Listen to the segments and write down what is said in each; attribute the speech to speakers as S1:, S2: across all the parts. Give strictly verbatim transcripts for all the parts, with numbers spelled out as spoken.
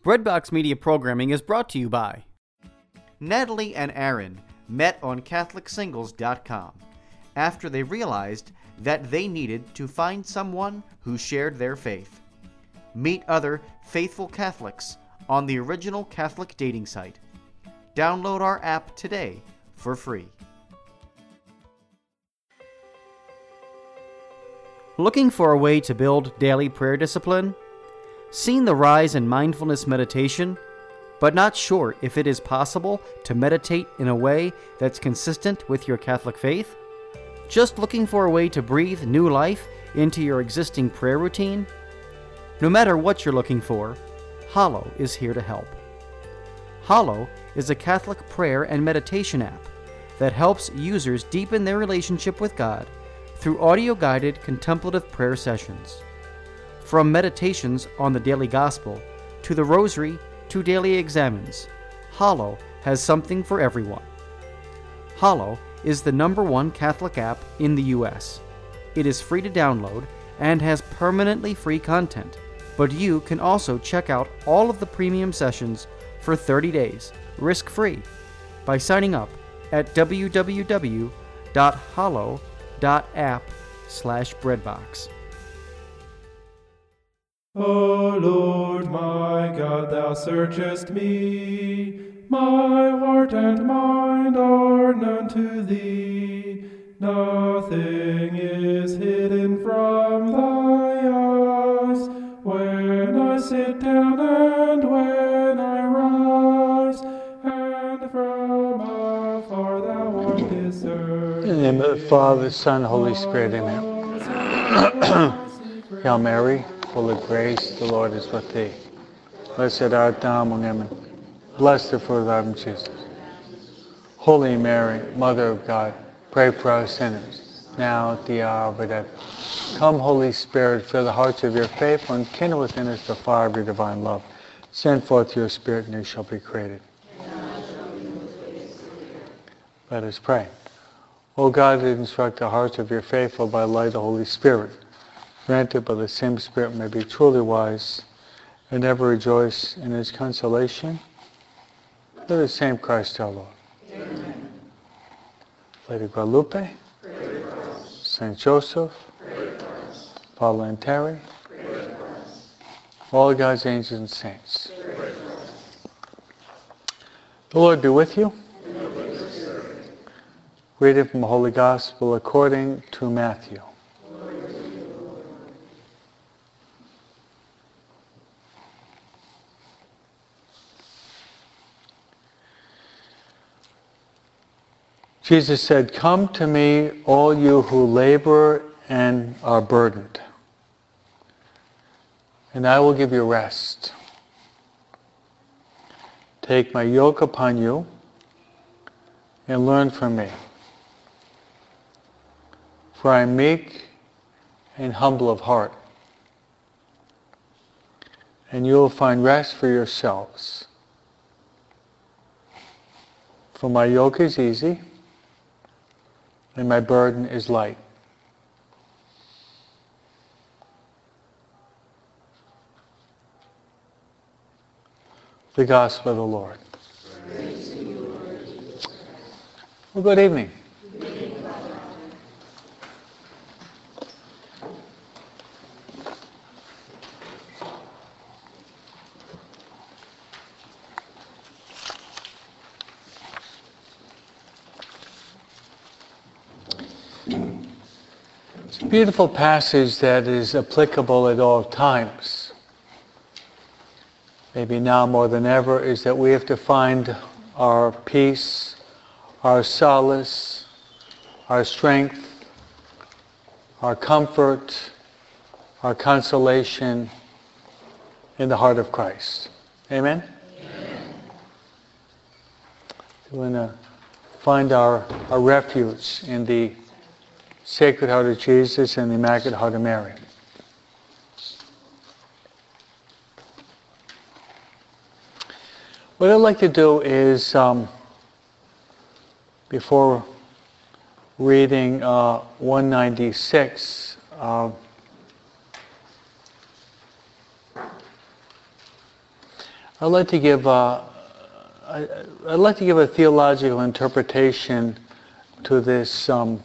S1: Breadbox Media programming is brought to you by Natalie and Aaron met on Catholic Singles dot com after they realized that they needed to find someone who shared their faith. Meet other faithful Catholics on the original Catholic dating site. Download our app today for free. Looking for a way to build daily prayer discipline? Seen the rise in mindfulness meditation, but not sure if it is possible to meditate in a way that's consistent with your Catholic faith? Just looking for a way to breathe new life into your existing prayer routine? No matter what you're looking for, Hallow is here to help. Hallow is a Catholic prayer and meditation app that helps users deepen their relationship with God through audio-guided contemplative prayer sessions. From meditations on the daily gospel, to the rosary, to daily examens, Hallow has something for everyone. Hallow is the number one Catholic app in the U S. It is free to download and has permanently free content, but you can also check out all of the premium sessions for thirty days, risk-free, by signing up at w w w dot hallow dot app slash breadbox.
S2: O Lord my God, thou searchest me, my heart and mind are known to thee. Nothing is hidden from thy eyes, when I sit down and when I rise, and from afar thou art discerned.
S3: In the name of the Father, Son, Holy Spirit, amen. Hail Mary, full of grace, the Lord is with thee. Blessed art thou among women, blessed the fruit of thy womb, Jesus. Holy Mary, Mother of God, pray for us sinners, now at the hour of our death. Come, Holy Spirit, fill the hearts of your faithful and kindle within us the fire of your divine love. Send forth your Spirit, and you shall be created. Let us pray. O God, that instruct the hearts of your faithful by the light of the Holy Spirit, granted by the same Spirit may be truly wise and ever rejoice in his consolation. Through the same Christ our Lord. Amen. Lady Guadalupe, Saint Joseph, Father and Terry, all God's angels and saints. The Lord be with you. Reading from the Holy Gospel according to Matthew. Jesus said, "Come to me, all you who labor and are burdened, and I will give you rest. Take my yoke upon you and learn from me. For I am meek and humble of heart, and you will find rest for yourselves. For my yoke is easy, and my burden is light." The Gospel of the Lord.
S4: Praise to you, Lord.
S3: Well, good evening.
S4: Good evening.
S3: It's a beautiful passage that is applicable at all times. Maybe now more than ever, is that we have to find our peace, our solace, our strength, our comfort, our consolation in the heart of Christ. Amen?
S4: Amen.
S3: We want to find our, our refuge in the Sacred Heart of Jesus and the Immaculate Heart of Mary. What I'd like to do is, um, before reading uh, one ninety-six, uh, I'd like to give uh, I, I'd like to give a theological interpretation to this um,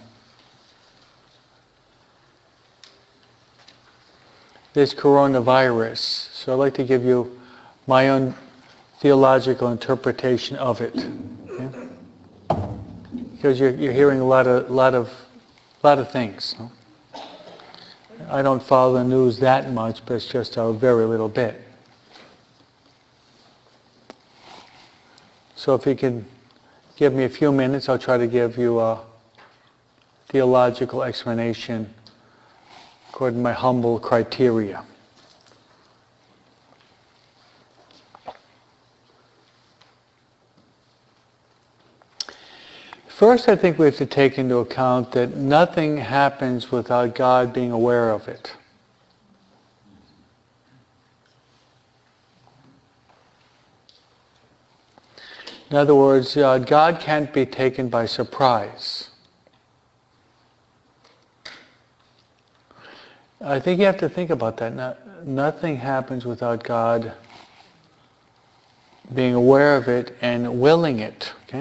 S3: this coronavirus. So I'd like to give you my own theological interpretation of it, okay? Because you're, you're hearing a lot of lot of lot of things. No? I don't follow the news that much, but it's just a very little bit. So if you can give me a few minutes, I'll try to give you a theological explanation according to my humble criteria. First, I think we have to take into account that nothing happens without God being aware of it. In other words, uh, God can't be taken by surprise. I think you have to think about that. No, nothing happens without God being aware of it and willing it. Okay?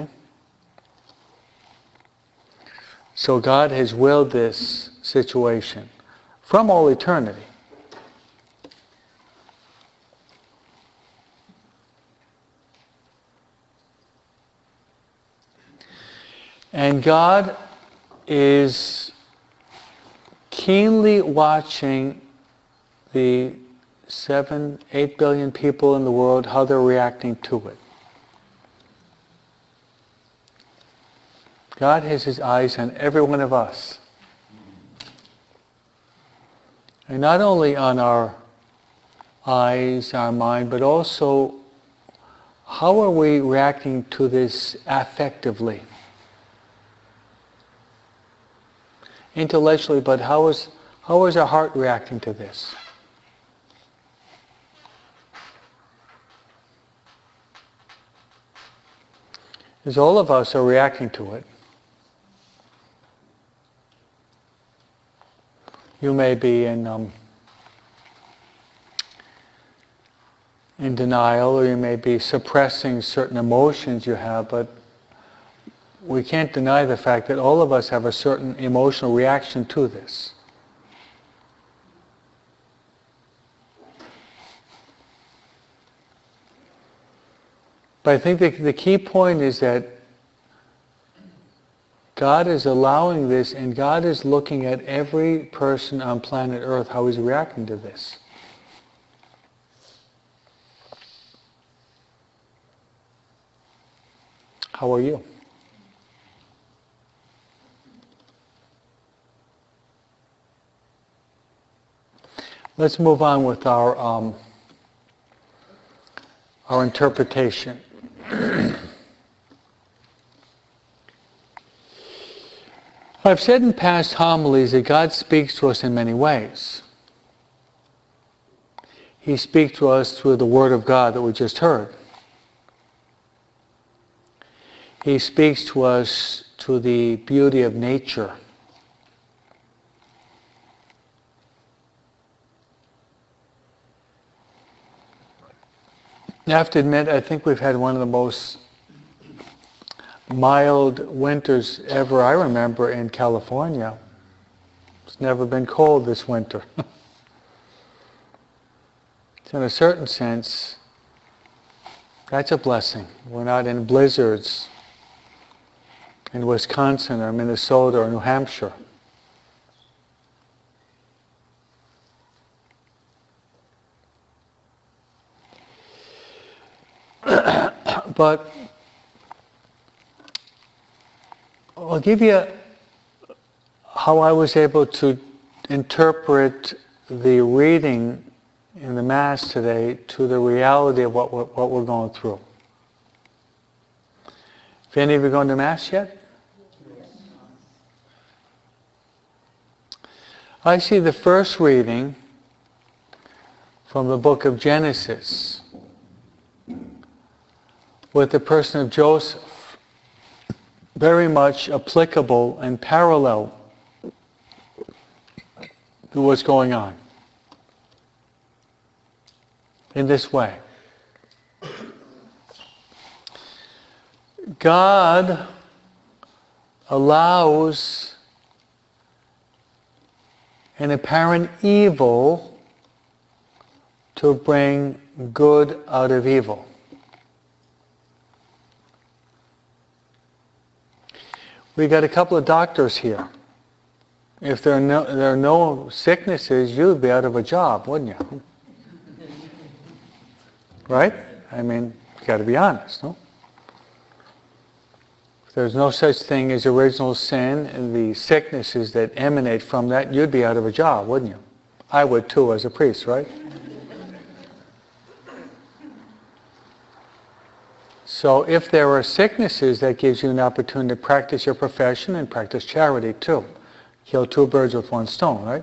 S3: So God has willed this situation from all eternity. And God is keenly watching the seven, eight billion people in the world, how they're reacting to it. God has His eyes on every one of us. And not only on our eyes, our mind, but also how are we reacting to this affectively? Intellectually, but how is how is our heart reacting to this? Because all of us are reacting to it. You may be in um, in denial, or you may be suppressing certain emotions you have, but we can't deny the fact that all of us have a certain emotional reaction to this. But I think the, the key point is that God is allowing this, and God is looking at every person on planet Earth, how he's reacting to this. How are you? Let's move on with our um, our interpretation. I've said in past homilies that God speaks to us in many ways. He speaks to us through the Word of God that we just heard. He speaks to us through the beauty of nature. I have to admit, I think we've had one of the most mild winters ever I remember in California. It's never been cold this winter. So in a certain sense, that's a blessing. We're not in blizzards in Wisconsin or Minnesota or New Hampshire. But I'll give you how I was able to interpret the reading in the Mass today to the reality of what we're, what we're going through. Have any of you gone to Mass yet? I see the first reading from the book of Genesis with the person of Joseph, very much applicable and parallel to what's going on. In this way. God allows an apparent evil to bring good out of evil. We got a couple of doctors here. If there are no, there are no sicknesses, you'd be out of a job, wouldn't you? Right? I mean, you got to be honest, no? If there's no such thing as original sin and the sicknesses that emanate from that, you'd be out of a job, wouldn't you? I would too as a priest, right? So if there are sicknesses, that gives you an opportunity to practice your profession and practice charity too. Kill two birds with one stone, right?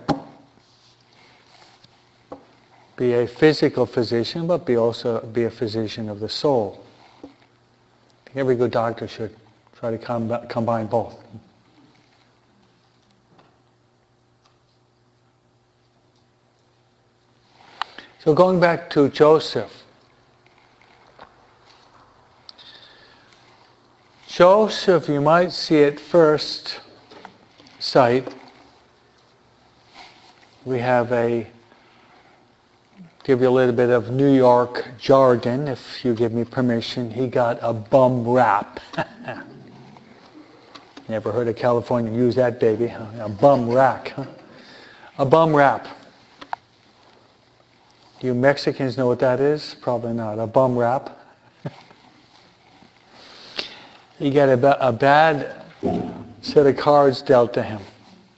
S3: Be a physical physician, but be also be a physician of the soul. I think every good doctor should try to com- combine both. So going back to Joseph. Joseph, you might see at first sight, we have a, give you a little bit of New York jargon, if you give me permission. He got a bum rap. Never heard a Californian use that, baby. Huh? A bum rack. Huh? A bum rap. Do you Mexicans know what that is? Probably not. A bum rap. He got a, ba- a bad set of cards dealt to him.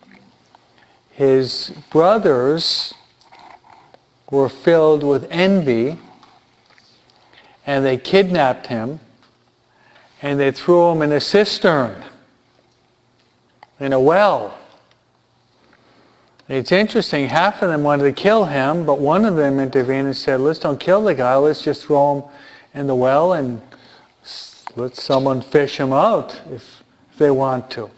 S3: His brothers were filled with envy, and they kidnapped him, and they threw him in a cistern, in a well. And it's interesting, half of them wanted to kill him, but one of them intervened and said, let's don't kill the guy, let's just throw him in the well and let someone fish him out if they want to.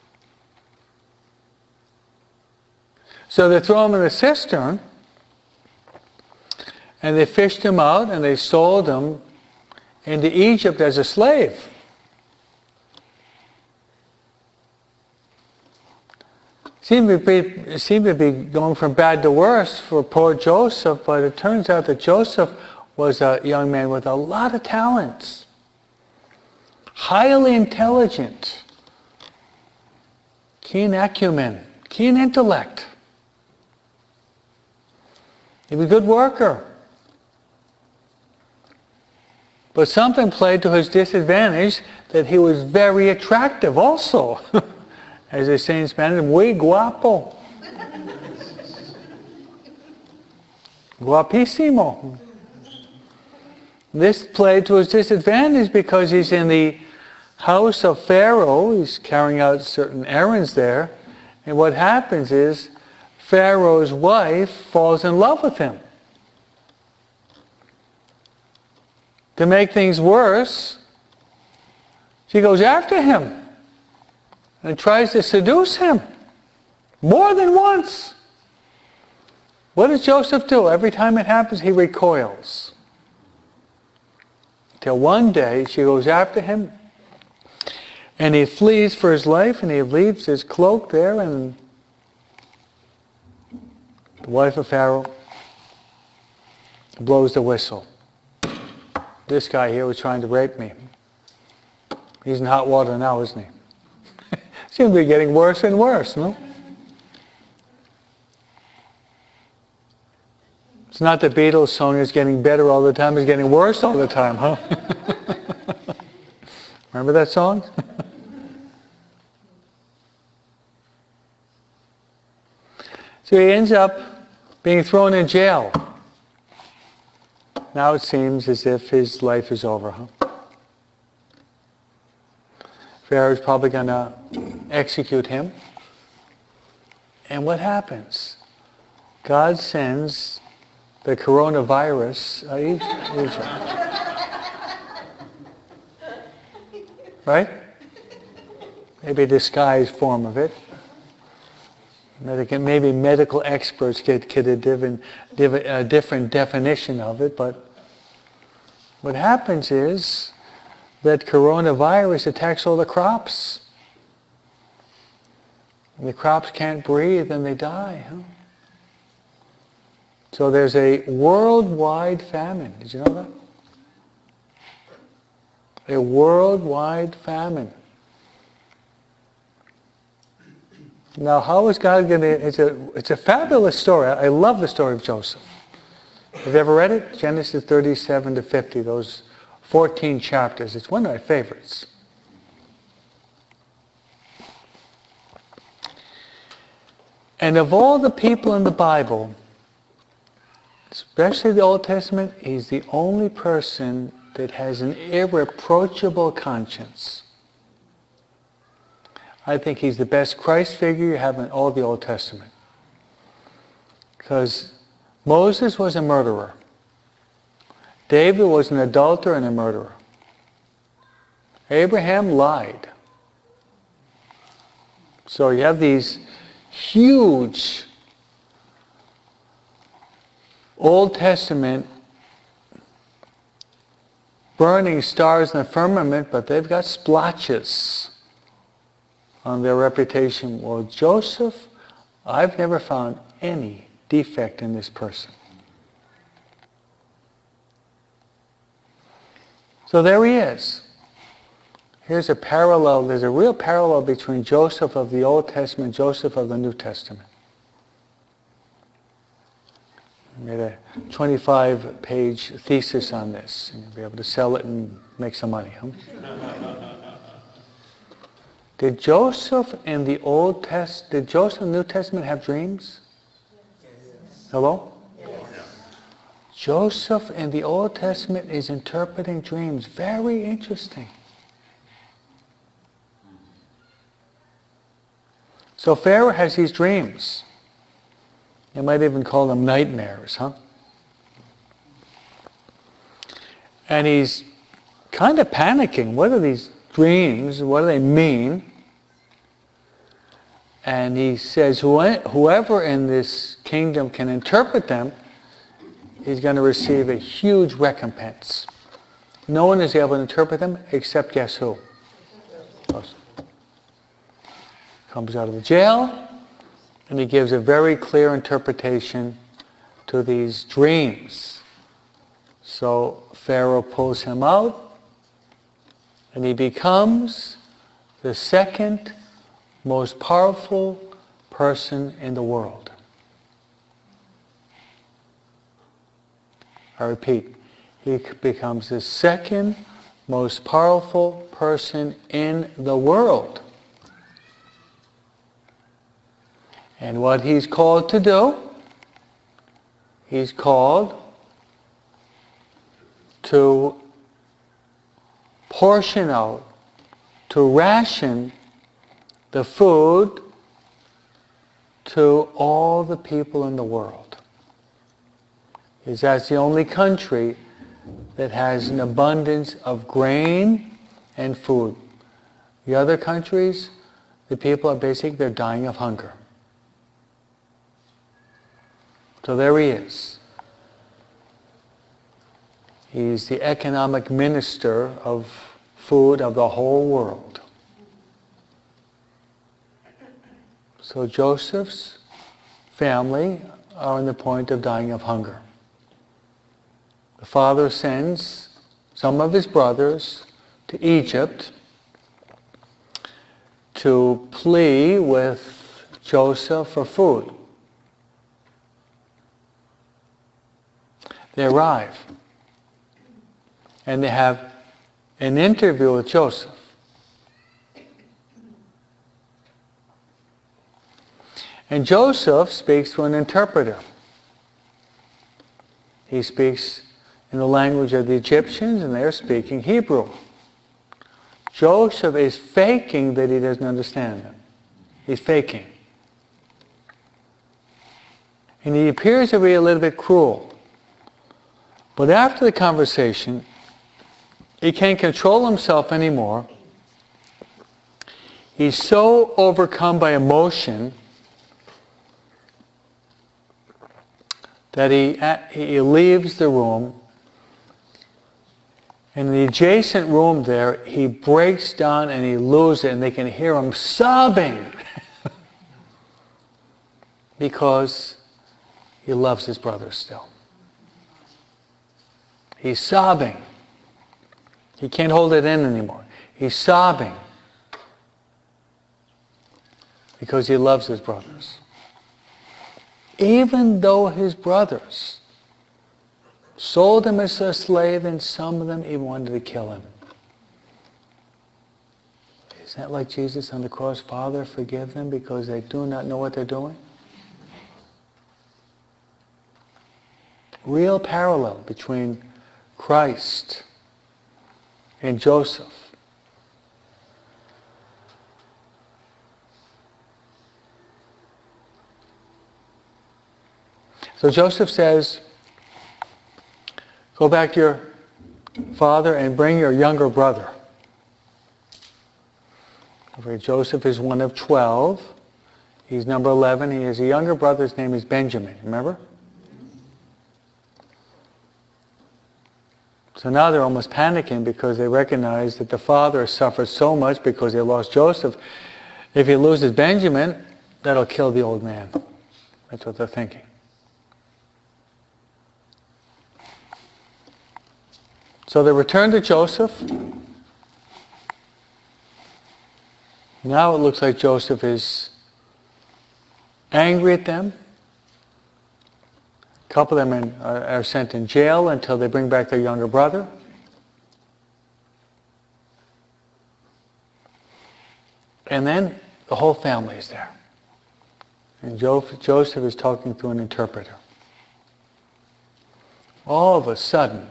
S3: So they throw him in the cistern, and they fished him out, and they sold him into Egypt as a slave. Seemed to be, seemed to be going from bad to worse for poor Joseph, but it turns out that Joseph was a young man with a lot of talents. Highly intelligent, keen acumen, keen intellect. He was a good worker. But something played to his disadvantage, that he was very attractive also. As they say in Spanish, muy guapo. Guapísimo. This played to his disadvantage because he's in the house of Pharaoh. He's carrying out certain errands there. And what happens is Pharaoh's wife falls in love with him. To make things worse, she goes after him and tries to seduce him more than once. What does Joseph do? Every time it happens, he recoils. Till one day she goes after him, and he flees for his life, and he leaves his cloak there, and the wife of Pharaoh blows the whistle. This guy here was trying to rape me. He's in hot water now, isn't he? Seems to be getting worse and worse, no? It's not the Beatles song, it's getting better all the time, it's getting worse all the time, huh? Remember that song? So he ends up being thrown in jail. Now it seems as if his life is over, huh? Pharaoh's probably going to execute him. And what happens? God sends the coronavirus, uh, Egypt. Right? Maybe a disguised form of it. Maybe medical experts get, get a, different, a different definition of it, but what happens is that coronavirus attacks all the crops. And the crops can't breathe and they die. Huh? So there's a worldwide famine. Did you know that? A worldwide famine. Now, how is God going to... It's a, it's a fabulous story. I love the story of Joseph. Have you ever read it? Genesis thirty-seven to fifty, those fourteen chapters. It's one of my favorites. And of all the people in the Bible, especially the Old Testament, he's the only person that has an irreproachable conscience. I think he's the best Christ figure you have in all the Old Testament. Because Moses was a murderer. David was an adulterer and a murderer. Abraham lied. So you have these huge Old Testament burning stars in the firmament, but they've got splotches on their reputation. Well, Joseph, I've never found any defect in this person. So there he is. Here's a parallel. There's a real parallel between Joseph of the Old Testament and Joseph of the New Testament. I made a twenty-five page thesis on this, and you'll be able to sell it and make some money. Huh? Did Joseph in the Old Test, did Joseph in the New Testament have dreams? Yes. Hello? Yes. Joseph in the Old Testament is interpreting dreams. Very interesting. So Pharaoh has these dreams. You might even call them nightmares, huh? And he's kind of panicking. What are these dreams? What do they mean? And he says, whoever in this kingdom can interpret them is going to receive a huge recompense. No one is able to interpret them except guess who? Comes out of the jail, and he gives a very clear interpretation to these dreams. So Pharaoh pulls him out, and he becomes the second most powerful person in the world. I repeat, he becomes the second most powerful person in the world. And what he's called to do, he's called to portion out, to ration the food to all the people in the world. Because that's the only country that has an abundance of grain and food. The other countries, the people are basically, they're dying of hunger. So there he is. He's the economic minister of food of the whole world. So Joseph's family are on the point of dying of hunger. The father sends some of his brothers to Egypt to plea with Joseph for food. They arrive, and they have an interview with Joseph. And Joseph speaks to an interpreter. He speaks in the language of the Egyptians, and they're speaking Hebrew. Joseph is faking that he doesn't understand them. He's faking. And he appears to be a little bit cruel. But after the conversation, he can't control himself anymore. He's so overcome by emotion that he, he leaves the room, In the adjacent room there, he breaks down and he loses it, and they can hear him sobbing because he loves his brother still. He's sobbing. He can't hold it in anymore. He's sobbing because he loves his brothers. Even though his brothers sold him as a slave, and some of them even wanted to kill him. Is that like Jesus on the cross? Father, forgive them because they do not know what they're doing? Real parallel between Christ and Joseph. So Joseph says, go back to your father and bring your younger brother. Joseph is one of twelve. He's number eleven. He has a younger brother. His name is Benjamin. Remember? So now they're almost panicking because they recognize that the father suffered so much because they lost Joseph. If he loses Benjamin, that'll kill the old man. That's what they're thinking. So they return to Joseph. Now it looks like Joseph is angry at them. A couple of them in, are, are sent in jail until they bring back their younger brother. And then the whole family is there. And jo- Joseph is talking to an interpreter. All of a sudden,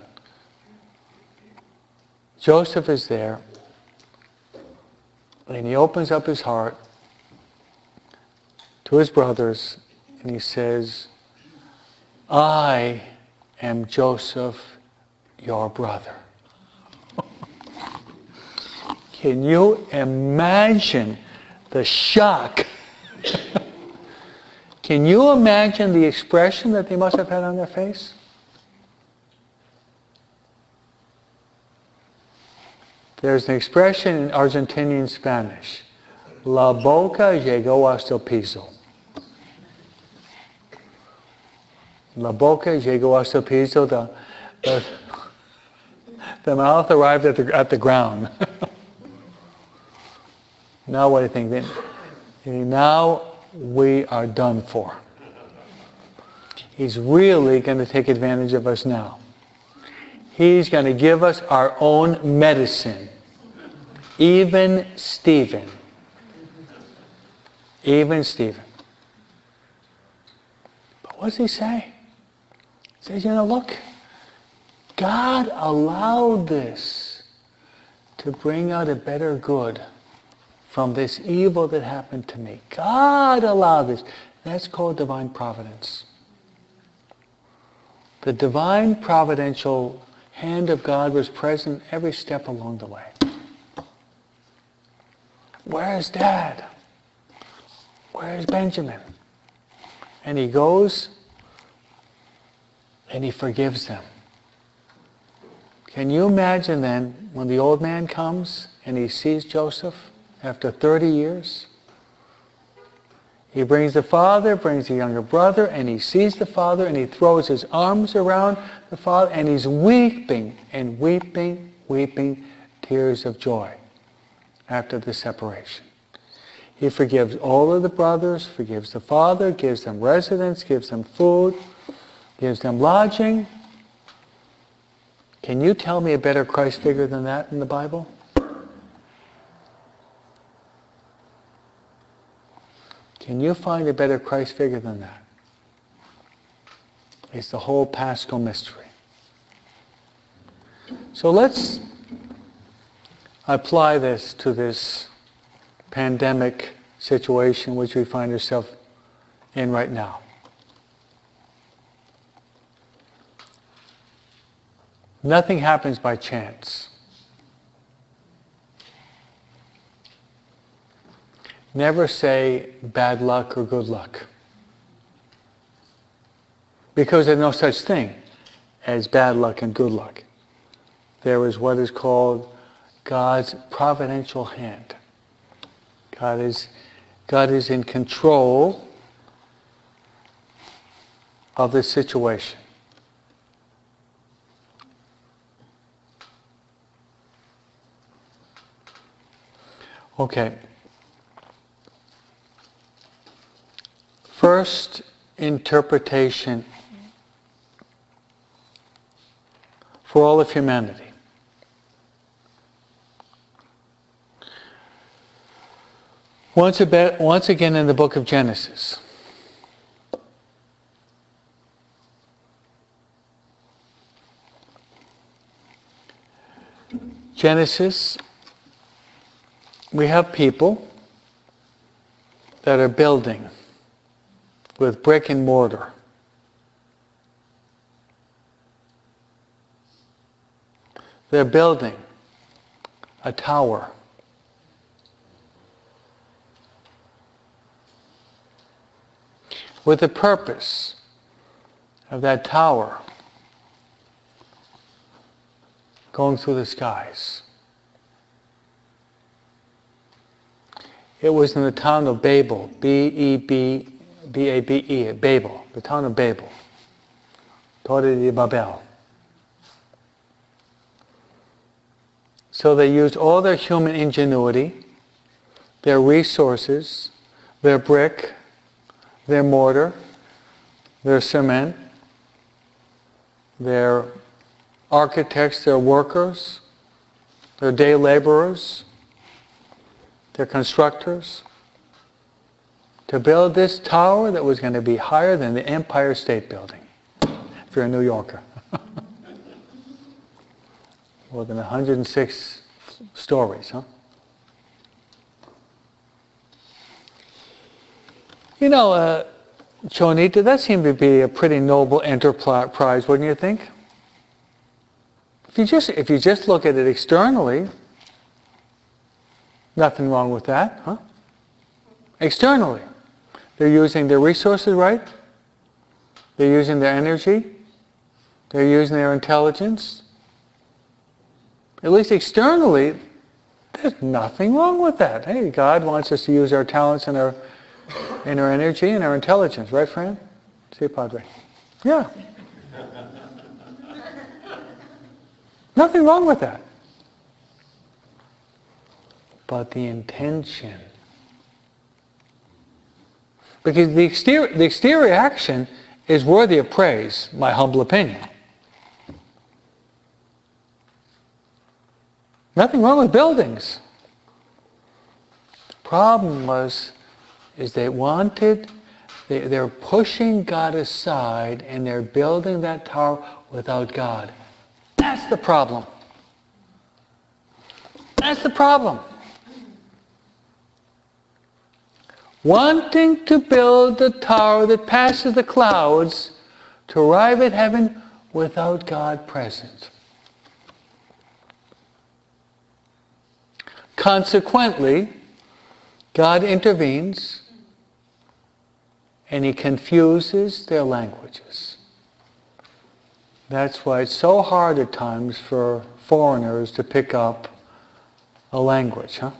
S3: Joseph is there, and he opens up his heart to his brothers, and he says, I am Joseph, your brother. Can you imagine the shock? Can you imagine the expression that they must have had on their face? There's an expression in Argentinian Spanish. La boca llegó hasta el piso. La boca llegó hasta el piso. The, the, the mouth arrived at the, at the ground. Now what do you think? Then, now we are done for. He's really going to take advantage of us now. He's going to give us our own medicine. Even Stephen. Even Stephen. But what does he say? He says, you know, look, God allowed this to bring out a better good from this evil that happened to me. God allowed this. That's called divine providence. The divine providential hand of God was present every step along the way. Where's Dad? Where's Benjamin? And he goes and he forgives them. Can you imagine then when the old man comes and he sees Joseph after thirty years? He brings the father, brings the younger brother, and he sees the father and he throws his arms around the father and he's weeping and weeping, weeping tears of joy after the separation. He forgives all of the brothers, forgives the father, gives them residence, gives them food, gives them lodging. Can you tell me a better Christ figure than that in the Bible? Can you find a better Christ figure than that? It's the whole Paschal mystery. So let's apply this to this pandemic situation which we find ourselves in right now. Nothing happens by chance. Never say bad luck or good luck. Because there's no such thing as bad luck and good luck. there is what is called God's providential hand. God is, God is in control of the situation. Okay. First interpretation for all of humanity. Once, a bit, once again in the book of Genesis. Genesis, we have people that are building with brick and mortar. They're building a tower. With the purpose of that tower going through the skies. It was in the town of Babel, B E B B A B E, Babel, the town of Babel, Torre de Babel. So they used all their human ingenuity, their resources, their brick, their mortar, their cement, their architects, their workers, their day laborers, their constructors, to build this tower that was going to be higher than the Empire State Building, if you're a New Yorker. More than one hundred six stories, huh? You know, uh, Chonita, that seemed to be a pretty noble enterprise, wouldn't you think? If you just, if you just look at it externally, nothing wrong with that, huh? Externally. They're using their resources right. They're using their energy. They're using their intelligence. At least externally, there's nothing wrong with that. Hey, God wants us to use our talents and our, and our energy and our intelligence. Right, Fran? See, Padre? Yeah. Nothing wrong with that. But the intention. Because the exterior, the exterior action is worthy of praise, my humble opinion. Nothing wrong with buildings. The problem was, is they wanted, they, they're pushing God aside and they're building that tower without God. That's the problem. That's the problem. Wanting to build the tower that passes the clouds to arrive at heaven without God present. Consequently, God intervenes and He confuses their languages. That's why it's so hard at times for foreigners to pick up a language, huh?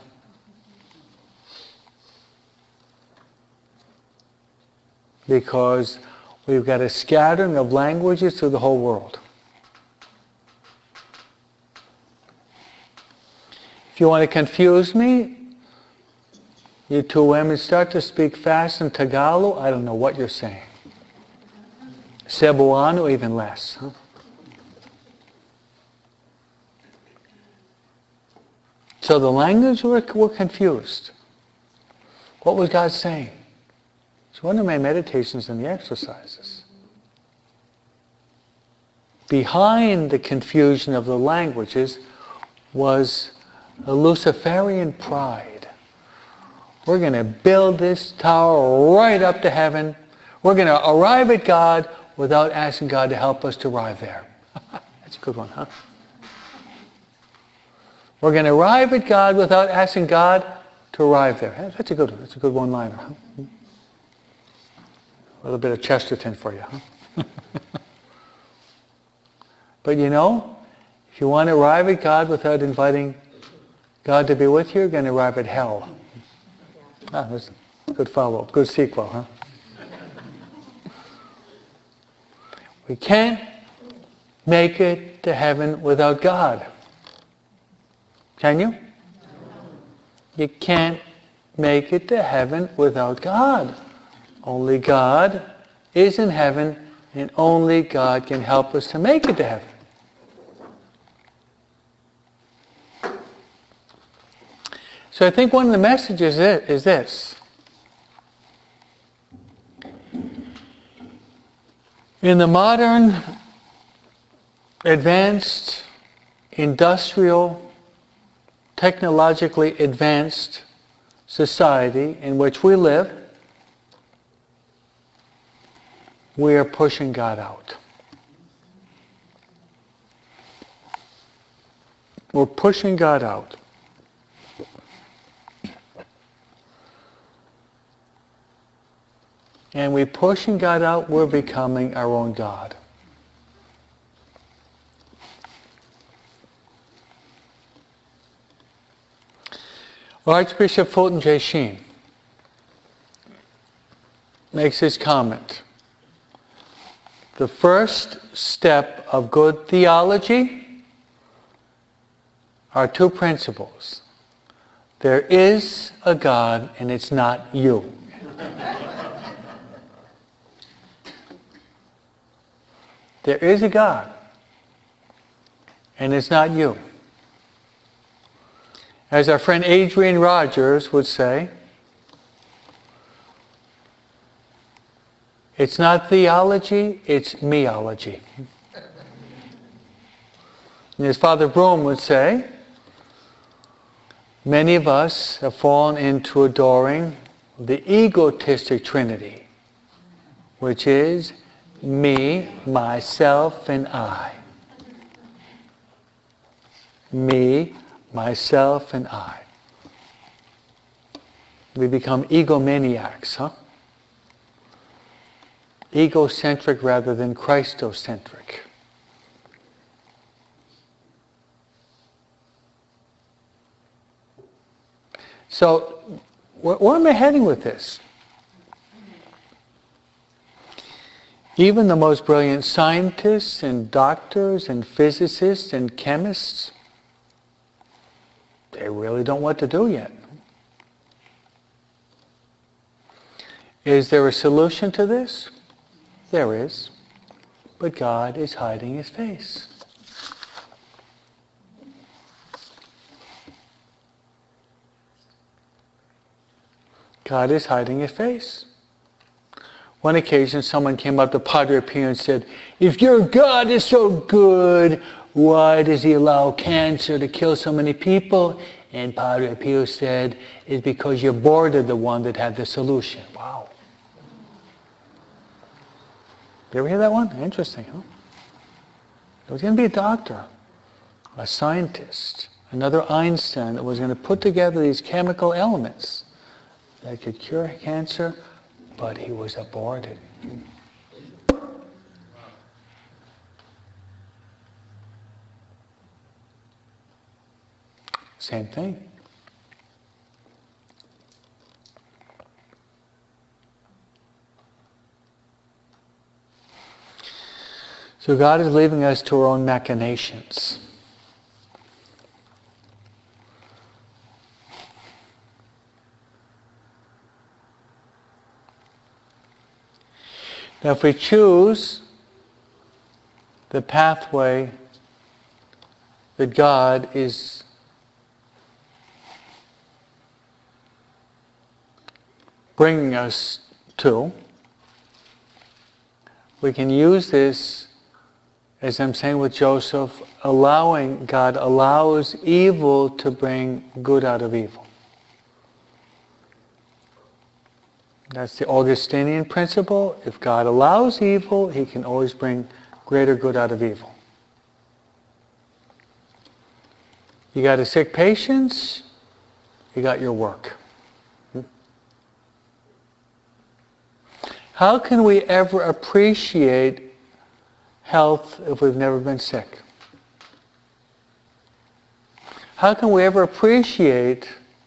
S3: Because we've got a scattering of languages through the whole world. If you want to confuse me, you two women start to speak fast in Tagalog, I don't know what you're saying. Cebuano, even less. Huh? So the language were, were confused. What was God saying? It's one of my meditations and the exercises. Behind the confusion of the languages was a Luciferian pride. We're going to build this tower right up to heaven. We're going to arrive at God without asking God to help us to arrive there. That's a good one, huh? We're going to arrive at God without asking God to arrive there. That's a good one. That's a good one-liner, huh? A little bit of Chesterton for you, huh? But you know, If you want to arrive at God without inviting God to be with you, you're going to arrive at hell. Ah, that's a good follow-up, good sequel, huh? We can't make it to heaven without God. Can you? You can't make it to heaven without God. Only God is in heaven, and only God can help us to make it to heaven. So I think one of the messages is this. In the modern, advanced, industrial, technologically advanced society in which we live, we are pushing God out. We're pushing God out. And we pushing God out, we're becoming our own God. Archbishop Fulton J. Sheen makes his comment. The first step of good theology are two principles. There is a God, and it's not you. There is a God, and it's not you. As our friend Adrian Rogers would say, it's not theology, it's meology. And as Father Broom would say, many of us have fallen into adoring the egotistic Trinity, which is me, myself, and I. Me, myself, and I. We become egomaniacs, huh? Egocentric rather than Christocentric. So, where, where am I heading with this? Even the most brilliant scientists and doctors and physicists and chemists, they really don't know what to do yet. Is there a solution to this? There is. But God is hiding His face. God is hiding His face. One occasion, someone came up to Padre Pio and said, if your God is so good, why does He allow cancer to kill so many people? And Padre Pio said, it's because you're bored of the one that had the solution. Wow. You ever hear that one? Interesting, huh? There was going to be a doctor, a scientist, another Einstein that was going to put together these chemical elements that could cure cancer, but he was aborted. Same thing. So God is leaving us to our own machinations. Now if we choose the pathway that God is bringing us to, we can use this, as I'm saying with Joseph, allowing, God allows evil to bring good out of evil. That's the Augustinian principle. If God allows evil, He can always bring greater good out of evil. You got a sick patient, you got your work. How can we ever appreciate health if we've never been sick? how can we ever appreciate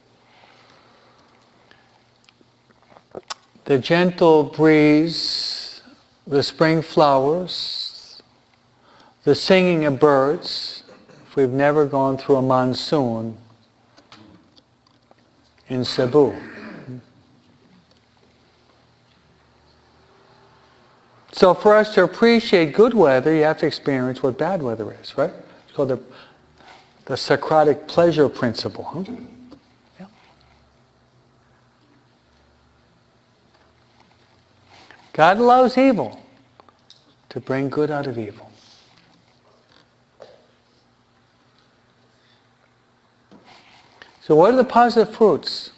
S3: the gentle breeze, the spring flowers, the singing of birds, if we've never gone through a monsoon in Cebu? So for us to appreciate good weather, you have to experience what bad weather is, right? It's called the, the Socratic pleasure principle. Huh? Yeah. God allows evil to bring good out of evil. So what are the positive fruits?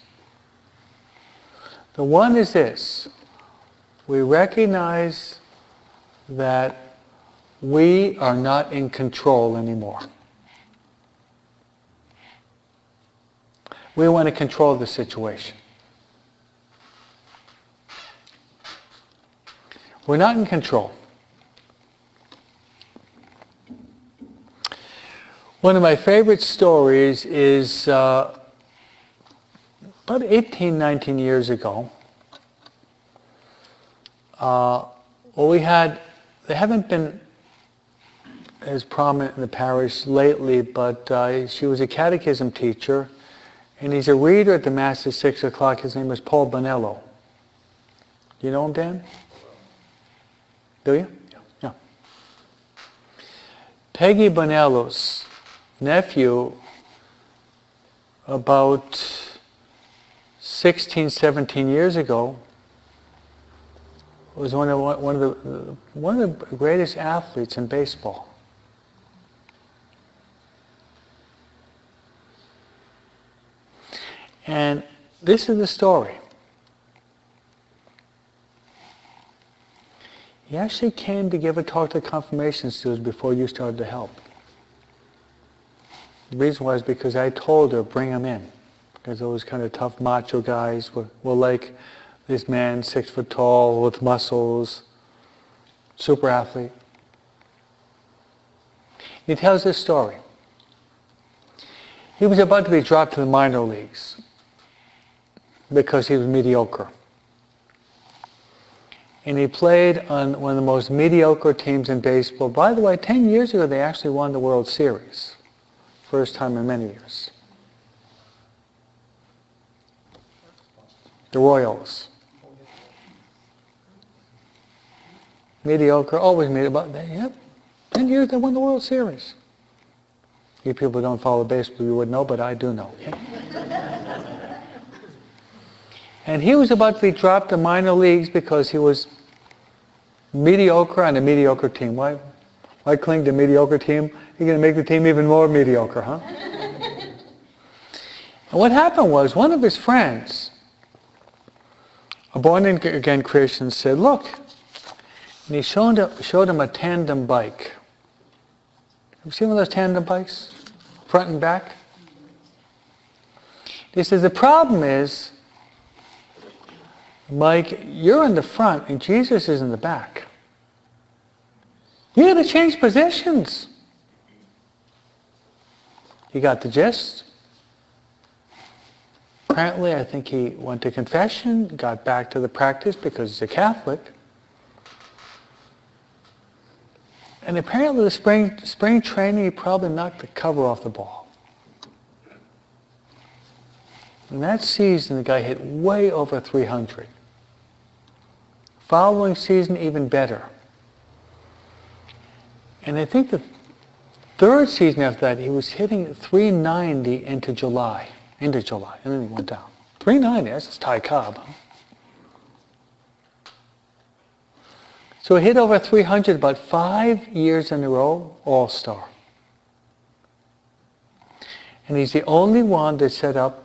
S3: The one is this. We recognize that we are not in control anymore. We want to control the situation. We're not in control. One of my favorite stories is uh, about eighteen, nineteen years ago. Uh, well, we had, they haven't been as prominent in the parish lately, but uh, she was a catechism teacher, and he's a reader at the Mass at six o'clock. His name is Paul Bonello. Do you know him, Dan? Do you? Yeah. yeah. Peggy Bonello's nephew, about sixteen, seventeen years ago, was one of one of the one of the greatest athletes in baseball. And this is the story. He actually came to give a talk to confirmation students before you started to help. The reason was because I told her, bring him in. Because those kind of tough macho guys were, were like this man, six foot tall, with muscles, super athlete. He tells this story. He was about to be dropped to the minor leagues because he was mediocre. And he played on one of the most mediocre teams in baseball. By the way, ten years ago they actually won the World Series. First time in many years. The Royals. Mediocre, always mediocre. But yep, ten years they won the World Series. You people don't follow baseball, you wouldn't know, but I do know. Yeah? And he was about to be dropped to minor leagues because he was mediocre on a mediocre team. Why, why cling to a mediocre team? You're going to make the team even more mediocre, huh? And what happened was one of his friends, a born-again Christian, said, look, and he showed him, showed him a tandem bike. Have you seen one of those tandem bikes? Front and back? He says, the problem is, Mike, you're in the front and Jesus is in the back. You got to change positions. He got the gist. Apparently, I think he went to confession, got back to the practice because he's a Catholic. And apparently the spring, spring training, he probably knocked the cover off the ball. In that season, the guy hit way over three hundred. Following season, even better. And I think the third season after that, he was hitting three ninety into July. Into July. And then he went down. three ninety, that's just Ty Cobb. Huh? So he hit over three hundred about five years in a row, all-star. And he's the only one that set up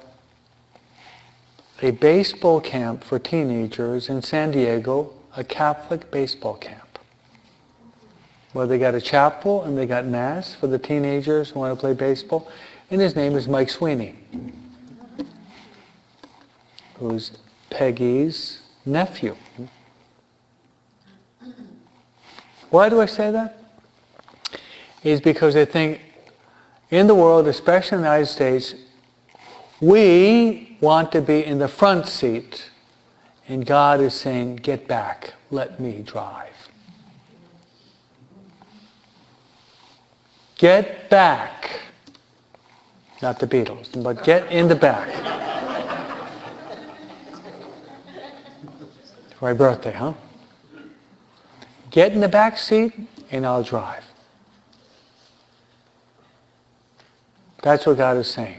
S3: a baseball camp for teenagers in San Diego, a Catholic baseball camp, where they got a chapel and they got mass for the teenagers who want to play baseball. And his name is Mike Sweeney, who's Peggy's nephew. Why do I say that? Is because I think in the world, especially in the United States, we want to be in the front seat, and God is saying, get back, let me drive. Get back. Not the Beatles, but get in the back. For my birthday, huh? Get in the back seat and I'll drive. That's what God is saying.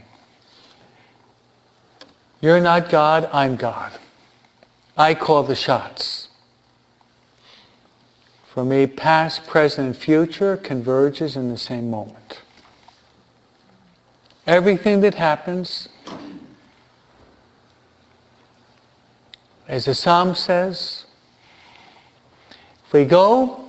S3: You're not God, I'm God. I call the shots. For me, past, present, and future converges in the same moment. Everything that happens, as the Psalm says, if we go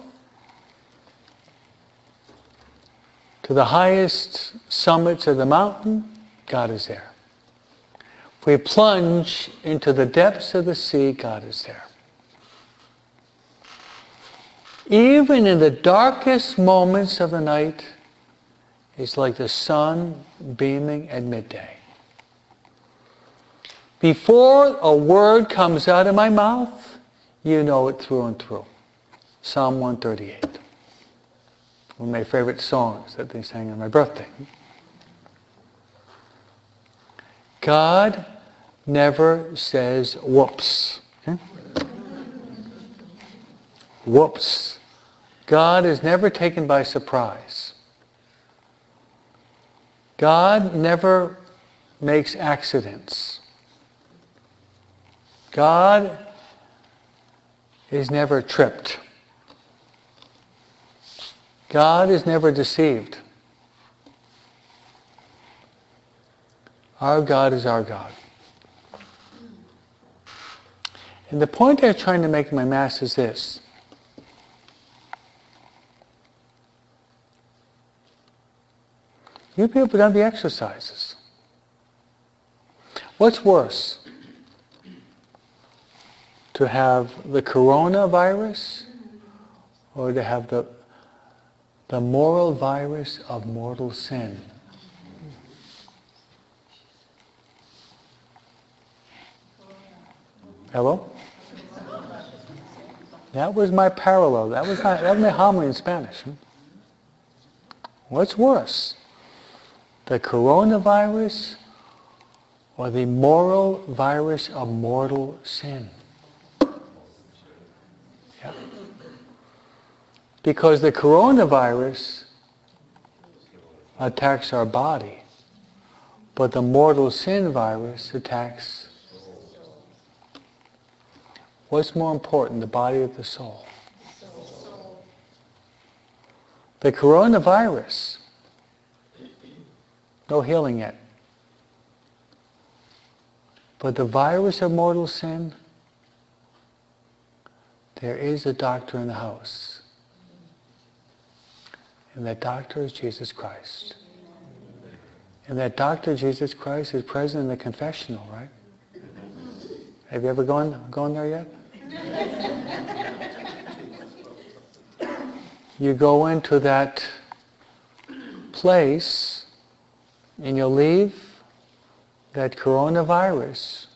S3: to the highest summits of the mountain, God is there. If we plunge into the depths of the sea, God is there. Even in the darkest moments of the night, it's like the sun beaming at midday. Before a word comes out of my mouth, you know it through and through. Psalm one thirty-eight. One of my favorite songs that they sang on my birthday. God never says whoops. Okay? Whoops. God is never taken by surprise. God never makes accidents. God is never tripped. God is never deceived. Our God is our God. And the point I'm trying to make in my Mass is this. You people have done the exercises. What's worse? To have the coronavirus or to have the, the moral virus of mortal sin? Hello? That was my parallel. That was my, that was my homily in Spanish. What's worse? The coronavirus or the moral virus of mortal sin? Yeah. Because the coronavirus attacks our body, but the mortal sin virus attacks. What's more important, the body or the soul? The coronavirus, no healing yet. But the virus of mortal sin, there is a doctor in the house. And that doctor is Jesus Christ. And that doctor, Jesus Christ, is present in the confessional, right? Have you ever gone, gone there yet? You go into that place and you leave that coronavirus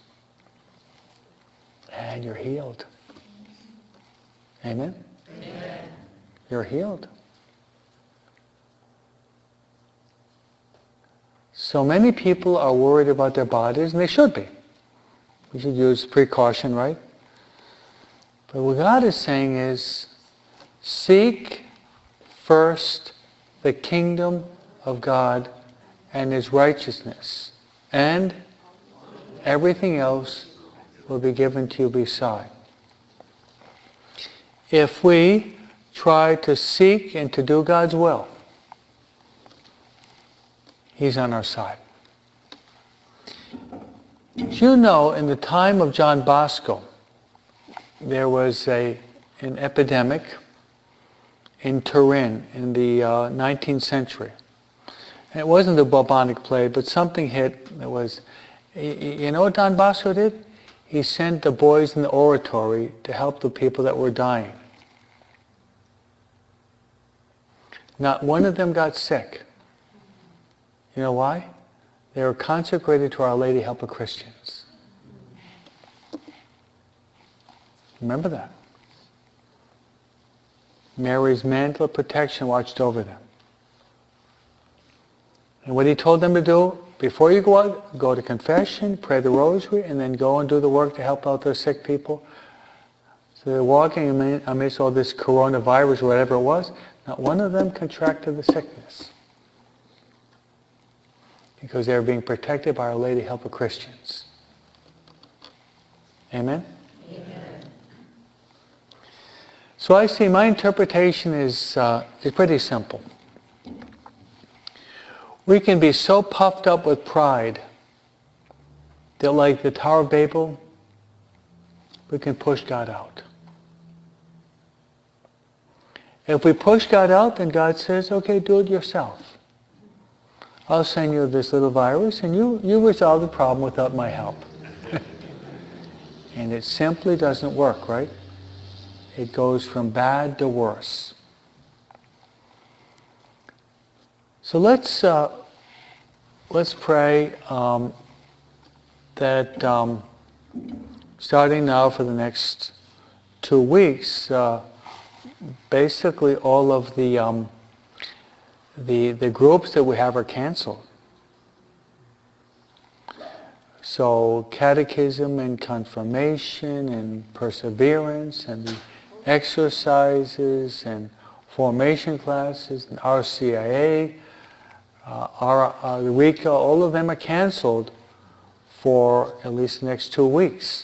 S3: and you're healed. Amen? Amen. You're healed. So many people are worried about their bodies, and they should be. We should use precaution, right? But what God is saying is, seek first the kingdom of God and His righteousness, and everything else will be given to you beside. If we try to seek and to do God's will, He's on our side. You know, in the time of John Bosco, there was a, an epidemic in Turin in the uh, nineteenth century. And it wasn't the bubonic plague, but something hit. It was, you know what Don Bosco did? He sent the boys in the oratory to help the people that were dying. Not one of them got sick. You know why? They were consecrated to Our Lady Help of Christians. Remember that. Mary's mantle of protection watched over them. And what he told them to do, before you go out, go to confession, pray the rosary, and then go and do the work to help out those sick people. So they're walking amidst all this coronavirus, whatever it was. Not one of them contracted the sickness. Because they were being protected by Our Lady Help of Christians. Amen?
S4: Amen.
S3: So I see my interpretation is, uh, is pretty simple. We can be so puffed up with pride that like the Tower of Babel, we can push God out. If we push God out, then God says, okay, do it yourself. I'll send you this little virus and you, you resolve the problem without my help. And it simply doesn't work, right? It goes from bad to worse. So let's uh, let's pray um, that um, starting now for the next two weeks, uh, basically all of the um, the the groups that we have are canceled. So catechism and confirmation and perseverance and the exercises and formation classes and R C I A, uh, our, uh, Eureka, all of them are canceled for at least the next two weeks.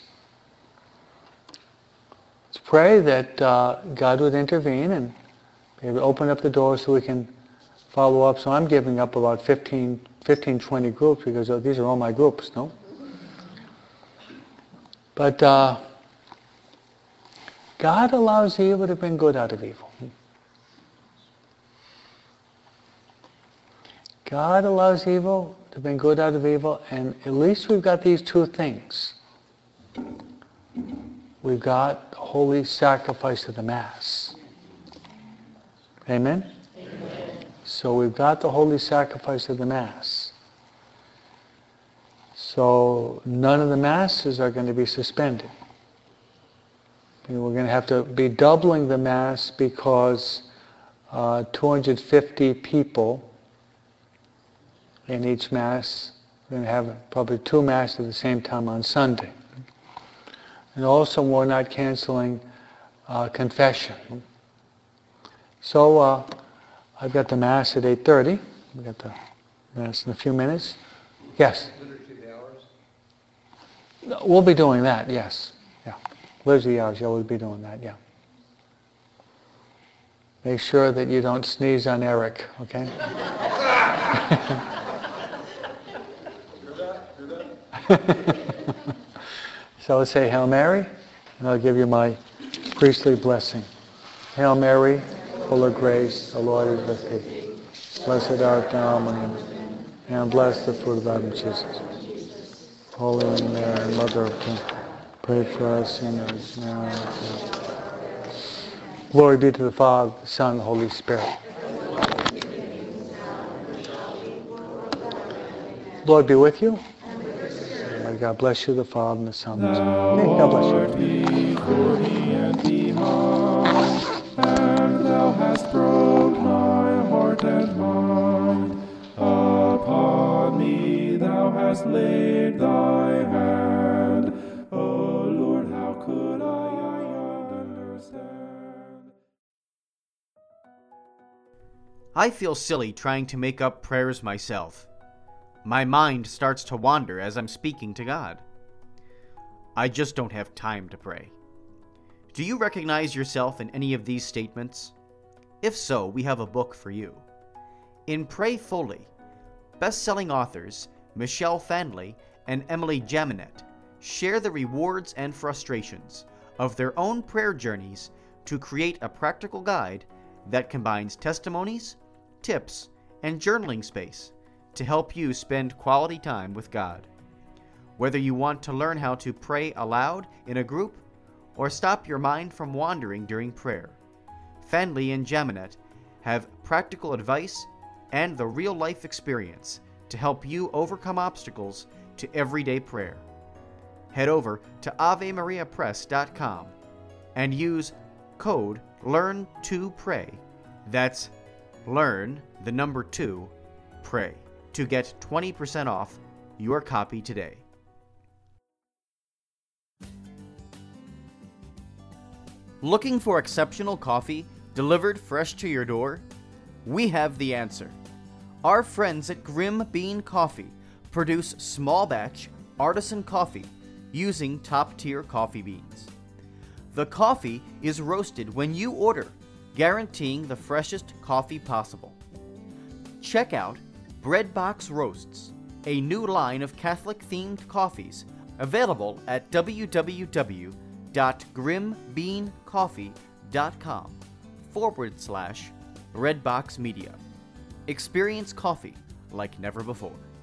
S3: Let's pray that uh, God would intervene and maybe open up the doors so we can follow up. So I'm giving up about fifteen, twenty groups because these are all my groups, no? But uh, God allows evil to bring good out of evil. God allows evil to bring good out of evil, and at least we've got these two things. We've got the holy sacrifice of the Mass. Amen?
S4: Amen.
S3: So we've got the holy sacrifice of the Mass. So none of the Masses are going to be suspended. And we're going to have to be doubling the Mass because uh, two hundred fifty people in each Mass. We're going to have probably two Masses at the same time on Sunday. And also we're not canceling uh, confession. So uh, I've got the Mass at eight thirty. We've got the Mass in a few minutes. Yes? We'll be doing that, yes. Yeah. Liturgy hours, yeah, we'll be doing that, yeah. Make sure that you don't sneeze on Eric, okay? So let's say Hail Mary, and I'll give you my priestly blessing. Hail Mary, full of grace, the Lord is with thee. Blessed art thou among women, and blessed the fruit of thy womb, Jesus. Holy Mary, Mother of God, pray for us sinners now and at the hour. Glory be to the Father, the Son, and the Holy Spirit. Lord be with you. May God bless you, the Father, and the Son, and the Spirit. May God bless you.
S2: Before me and behind, and thou hast broke my heart and mind. Upon me thou hast laid thy hand. O Lord, how could I understand?
S1: I feel silly trying to make up prayers myself. My mind starts to wander as I'm speaking to God. I just don't have time to pray. Do you recognize yourself in any of these statements? If so, we have a book for you. In Pray Fully, best-selling authors Michelle Fanley and Emily Jaminet share the rewards and frustrations of their own prayer journeys to create a practical guide that combines testimonies, tips, and journaling space to help you spend quality time with God. Whether you want to learn how to pray aloud in a group or stop your mind from wandering during prayer, Fanley and Jaminet have practical advice and the real-life experience to help you overcome obstacles to everyday prayer. Head over to ave maria press dot com and use code learn to pray. That's learn the number two pray to get twenty percent off your copy today. Looking for exceptional coffee delivered fresh to your door? We have the answer. Our friends at Grim Bean Coffee produce small batch artisan coffee using top-tier coffee beans. The coffee is roasted when you order, guaranteeing the freshest coffee possible. Check out Breadbox Roasts, a new line of Catholic-themed coffees available at www.grimbeancoffee.com forward slash Redbox Media. Experience coffee like never before.